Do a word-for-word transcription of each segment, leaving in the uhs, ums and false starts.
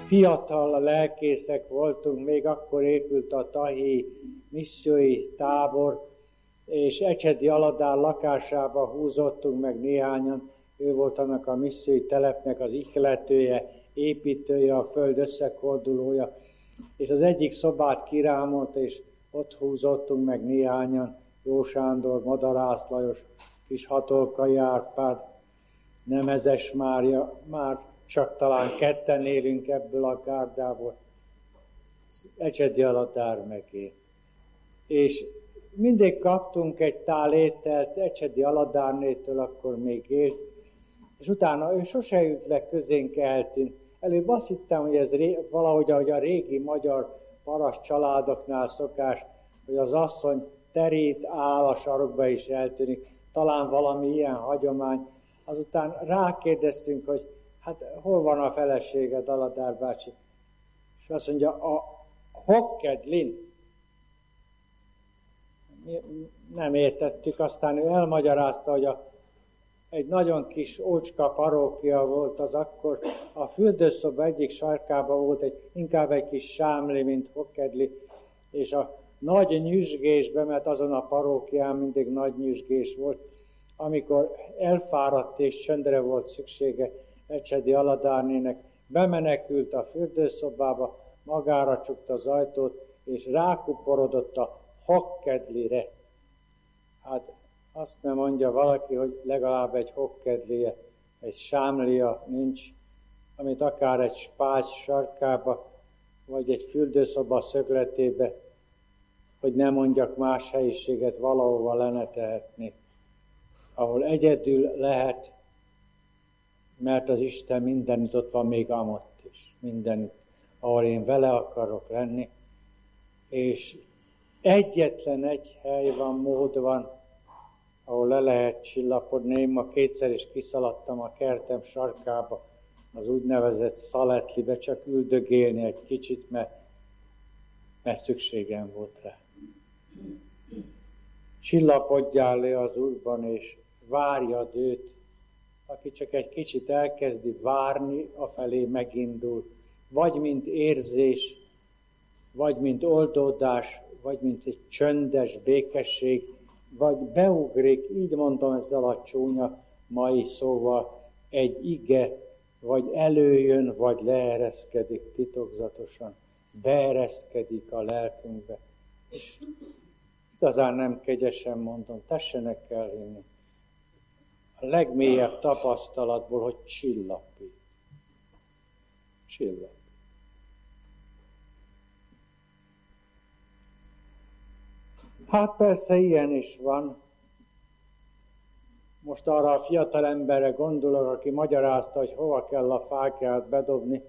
fiatal lelkészek voltunk, még akkor épült a tahi missziói tábor, és Ecsedi Aladár lakásába húzottunk meg néhányan. Ő volt annak a missziói telepnek az ihletője, építője, a föld összekoldulója, és az egyik szobát kirámolt, és ott húzottunk meg néhányan, Jó Sándor, Madarász Lajos, Kis Hatolkai Árpád, Nemezes Mária, már csak talán ketten élünk ebből a gárdából, Ecsedi Aladár meg én. És mindig kaptunk egy tál ételt Ecsedi Aladárnétől, akkor még élt, és utána ő sose jött le közénk, eltűnt. Előbb azt hittem, hogy ez ré, valahogy ahogy a régi magyar paraszt családoknál szokás, hogy az asszony terít, áll a sarokba és eltűnik. Talán valami ilyen hagyomány. Azután rákérdeztünk, hogy hát hol van a feleséged, Aladár bácsi? És azt mondja, a Hokkedlin. Nem értettük, aztán ő elmagyarázta, hogy a, egy nagyon kis ócska parókia volt az akkor, a fürdőszoba egyik sarkában volt egy, inkább egy kis sámli, mint Hokkedli, és a nagy nyüzsgésbe, mert azon a parókián mindig nagy nyüzsgés volt, amikor elfáradt és csöndre volt szüksége Ecsedi Aladárnének, bemenekült a fürdőszobába, magára csukta az ajtót, és rákuporodott a Hokkedlire. Hát azt nem mondja valaki, hogy legalább egy Hokkedlie, egy sámlia nincs, amit akár egy spájz sarkába, vagy egy fürdőszoba szögletébe, hogy ne mondjak más helyiséget, valahova lenne tehetni, ahol egyedül lehet, mert az Isten mindenütt ott van, még amott is, mindenütt, ahol én vele akarok lenni, és egyetlen egy hely van, mód van, ahol le lehet csillapodni. Én ma kétszer is kiszaladtam a kertem sarkába, az úgynevezett szaletlibe, csak üldögélni egy kicsit, mert, mert szükségem volt rá. Csillapodjál le az Úrban, és várjad őt, aki csak egy kicsit elkezdi várni, afelé megindul, vagy mint érzés, vagy mint oldódás, vagy mint egy csöndes békesség, vagy beugrik, így mondom ezzel a csúnya mai szóval, egy ige, vagy előjön, vagy leereszkedik titokzatosan, beereszkedik a lelkünkbe. És igazán nem kegyesen mondom, tessenek elhinni a legmélyebb tapasztalatból, hogy csillapít. Csillapít. Hát persze ilyen is van. Most arra a fiatal emberre gondolok, aki magyarázta, hogy hova kell a fákját bedobni,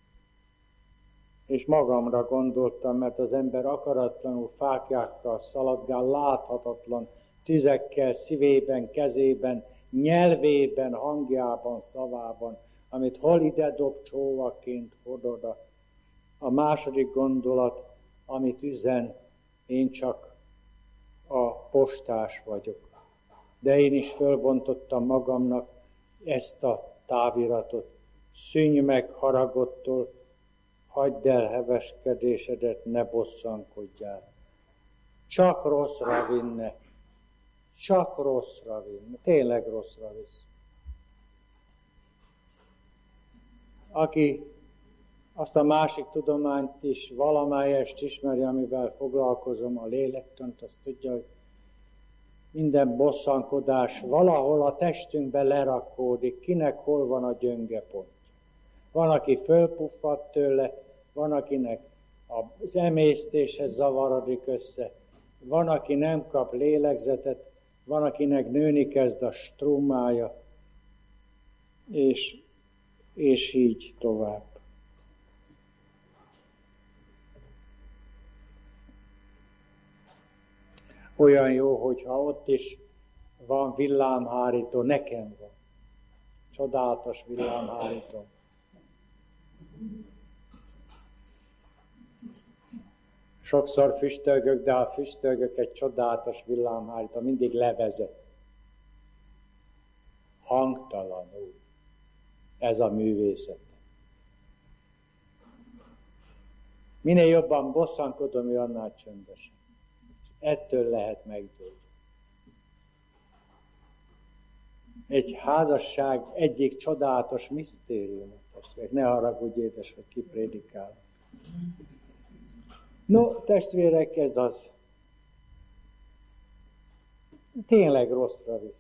és magamra gondoltam, mert az ember akaratlanul fáklyákkal szaladgál, láthatatlan tüzekkel, szívében, kezében, nyelvében, hangjában, szavában, amit hol ide dob csóvaként, hol oda. A második gondolat, amit üzen, én csak a postás vagyok. De én is fölbontottam magamnak ezt a táviratot. Szűnj meg haragodtól, hagyd el heveskedésedet, ne bosszankodjál. Csak rosszra vinne, csak rosszra vinne, tényleg rosszra visz. Aki azt a másik tudományt is valamelyest ismeri, amivel foglalkozom, a lélektant, azt tudja, hogy minden bosszankodás valahol a testünkbe lerakódik, kinek hol van a gyönge pontja. Van, aki fölpuffad tőle, van, akinek az emésztéshez zavarodik össze, van, aki nem kap lélegzetet, van, akinek nőni kezd a strúmája, és, és így tovább. Olyan jó, hogyha ott is van villámhárító, nekem van. Csodálatos villámhárító. Sokszor füstölgök, de a füstölgök egy csodálatos villámhárító, mindig levezet. Hangtalanul. Ez a művészet. Minél jobban bosszankodom, ő annál csöndesebb. Ettől lehet meggyógyulni. Egy házasság egyik csodálatos misztérium. Testvérek, ne haragudj, édes, hogy kiprédikál. No, testvérek, ez az. Tényleg rosszra visz.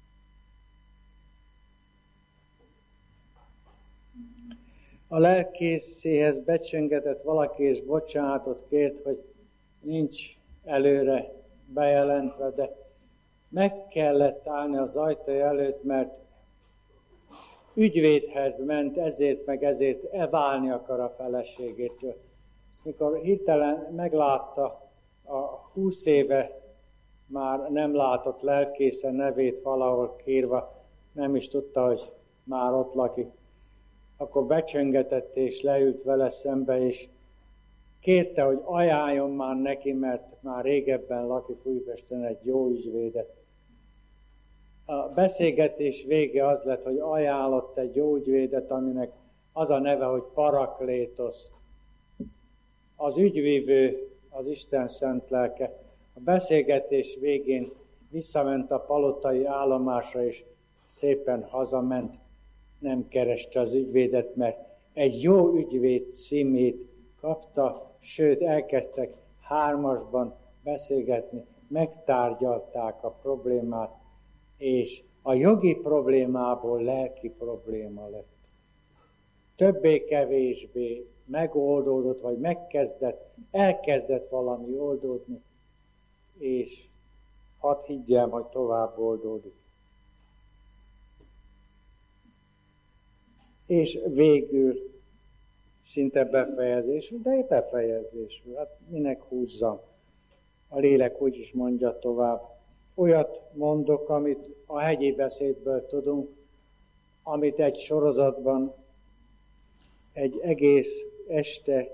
A lelkészéhez becsöngetett valaki, és bocsánatot kért, hogy nincs előre bejelentve, de meg kellett állni az ajtó előtt, mert ügyvédhez ment, ezért meg ezért eválni akar a feleségétől. Ezt mikor hirtelen meglátta a húsz éve már nem látott lelkészen nevét valahol kírva, nem is tudta, hogy már ott lakik, akkor becsöngetett és leült vele szembe, és kérte, hogy ajánljon már neki, mert már régebben lakik Újpesten, egy jó ügyvédet. A beszélgetés vége az lett, hogy ajánlott egy jó ügyvédet, aminek az a neve, hogy Paraklétosz. Az ügyvívő, az Isten szent lelke. A beszélgetés végén visszament a palotai állomásra, és szépen hazament. Nem kereste az ügyvédet, mert egy jó ügyvéd címét kapta, sőt elkezdtek hármasban beszélgetni, megtárgyalták a problémát, és a jogi problémából lelki probléma lett. Többé-kevésbé megoldódott, vagy megkezdett, elkezdett valami oldódni, és hadd higgyem, hogy tovább oldódik. És végül szinte befejezésül, de befejezésül, hát minek húzzam. A lélek úgy is mondja tovább. Olyat mondok, amit a hegyi beszédből tudunk, amit egy sorozatban egy egész este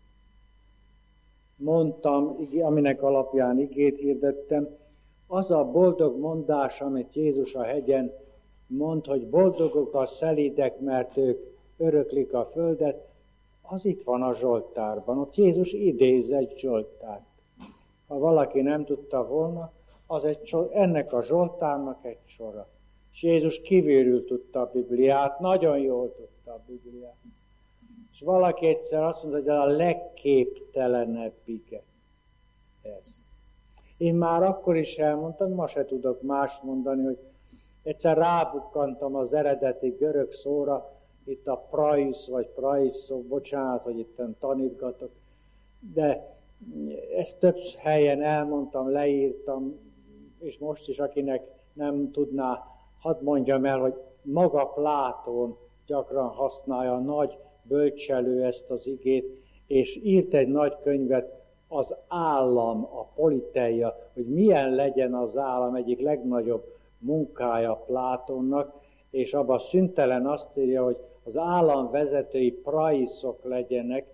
mondtam, aminek alapján igét hirdettem. Az a boldog mondás, amit Jézus a hegyen mond, hogy boldogok a szelídek, mert ők öröklik a földet, az itt van a Zsoltárban. Ott Jézus idéz egy Zsoltárt. Ha valaki nem tudta volna, az egy, ennek a Zsoltárnak egy sora. És Jézus kívülről tudta a Bibliát, nagyon jól tudta a Bibliát. És valaki egyszer azt mondta, hogy ez a legképtelenebb ige. Ez. Én már akkor is elmondtam, ma se tudok mást mondani, hogy egyszer rábukkantam az eredeti görög szóra, itt a praisz vagy praiszó, bocsánat, hogy itt tanítgatok, de ezt több helyen elmondtam, leírtam, és most is, akinek nem tudná, hadd mondjam el, hogy maga Plátón gyakran használja, a nagy bölcselő ezt az igét, és írt egy nagy könyvet, az állam, a politeia, hogy milyen legyen az állam, egyik legnagyobb munkája Plátónnak, és abban szüntelen azt írja, hogy az állam vezetői praiszok legyenek,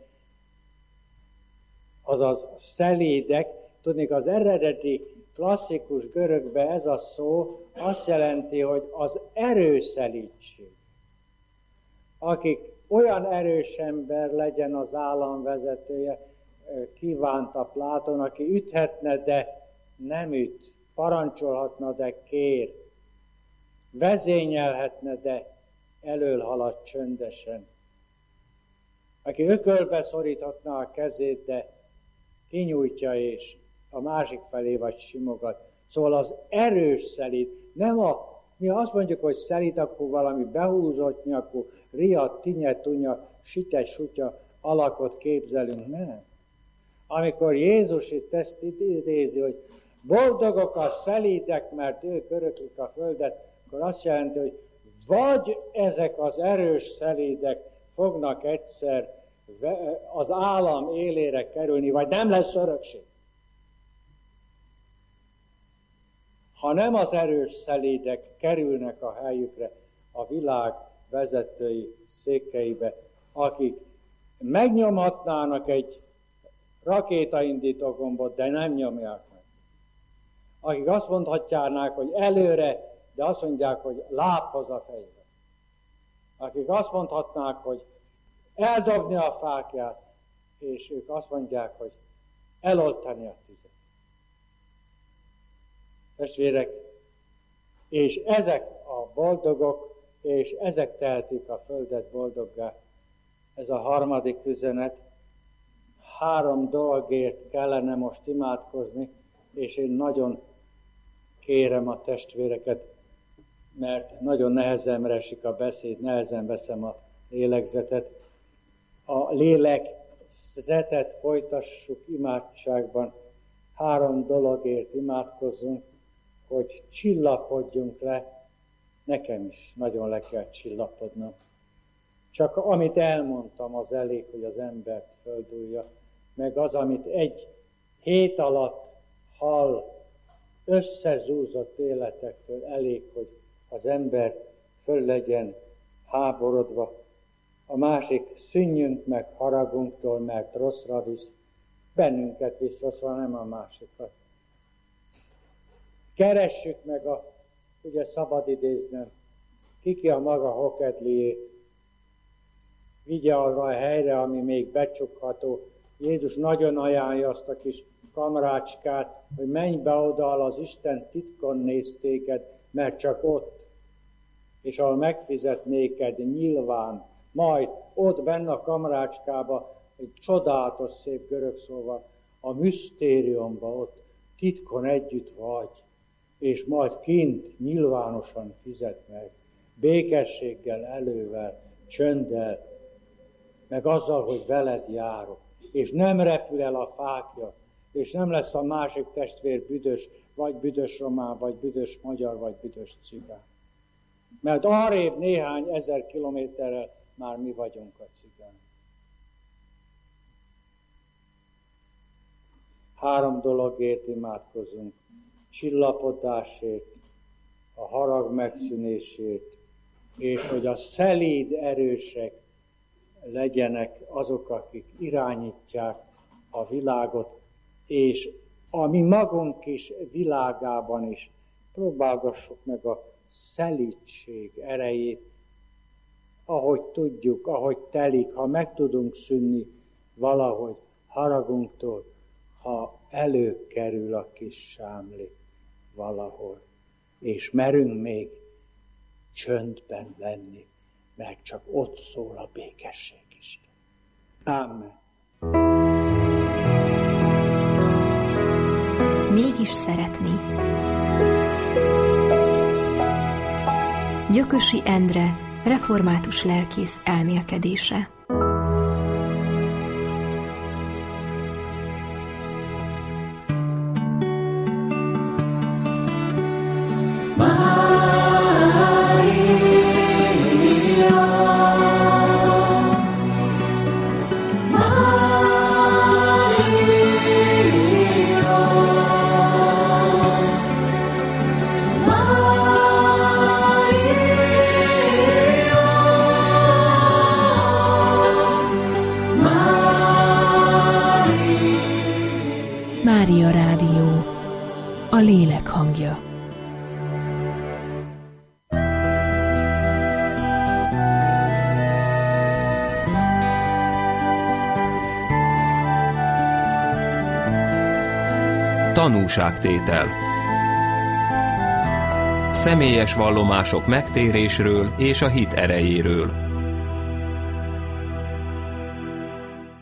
azaz szelídek. Tudnék, az eredeti klasszikus görögbe ez a szó azt jelenti, hogy az erőszelítség. Akik olyan erős ember legyen az állam vezetője, kívánta Plátón, aki üthetne, de nem üt, parancsolhatna, de kér, vezényelhetne, de elől halad csöndesen. Aki ökölbe szoríthatná a kezét, de kinyújtja és a másik felé vagy simogat. Szóval az erős szelíd, nem a, mi azt mondjuk, hogy szelíd, akkor valami behúzott nyakú, riadt, tinye, tunya, sitye, sutya alakot képzelünk, nem. Amikor Jézus itt ezt idézi, hogy boldogok a szelídek, mert ők öröklik a földet, akkor azt jelenti, hogy vagy ezek az erős szelídek fognak egyszer az állam élére kerülni, vagy nem lesz örökség. Ha nem az erős szelídek kerülnek a helyükre, a világ vezetői székeibe, akik megnyomhatnának egy rakétaindító gombot, de nem nyomják meg. Akik azt mondhatják, hogy előre, de azt mondják, hogy lábhoz a fejbe. Akik azt mondhatnák, hogy eldobni a fákját, és ők azt mondják, hogy eloltani a tüzet. Testvérek, és ezek a boldogok, és ezek tehetik a földet boldoggá. Ez a harmadik üzenet. Három dolgért kellene most imádkozni, és én nagyon kérem a testvéreket, mert nagyon nehezemre esik a beszéd, nehezen veszem a lélegzetet. A lélegzetet folytassuk imádságban. Három dologért imádkozzunk, hogy csillapodjunk le. Nekem is nagyon le kell csillapodnom. Csak amit elmondtam, az elég, hogy az embert földúlja, meg az, amit egy hét alatt hall összezúzott életektől, elég, hogy az ember föl legyen háborodva. A másik, szűnjünk meg haragunktól, mert rosszra visz, bennünket visz rosszra, nem a másikat. Keressük meg a, ugye szabad idéznem, kiki a maga hokedliét, vigye arra a helyre, ami még becsukható. Jézus nagyon ajánlja azt a kis kamrácskát, hogy menj be oda, az Isten titkon néz téged, mert csak ott, és ahol megfizet néked nyilván, majd ott benne a kamrácskába, egy csodálatos szép görög szóval, a misztériumba ott titkon együtt vagy, és majd kint nyilvánosan fizet meg, békességgel, elővel, csönddel, meg azzal, hogy veled járok, és nem repül el a fákja, és nem lesz a másik testvér büdös, vagy büdös román, vagy büdös magyar, vagy büdös cigán. Mert arrébb néhány ezer kilométerrel már mi vagyunk a cigán. Három dologért imádkozunk. Csillapodásért, a harag megszűnésért, és hogy a szelíd erősek legyenek azok, akik irányítják a világot, és a mi magunk is világában is próbálgassuk meg a szelídség erejét, ahogy tudjuk, ahogy telik, ha meg tudunk szűnni valahogy haragunktól, ha előkerül a kis sámli valahol, és merünk még csöndben lenni, mert csak ott szól a békesség is. Amen. Mégis szeretni. Gyökösi Endre, református lelkész elmélkedése. Mária Rádió, a lélek hangja. Tanúságtétel. Személyes vallomások megtérésről és a hit erejéről.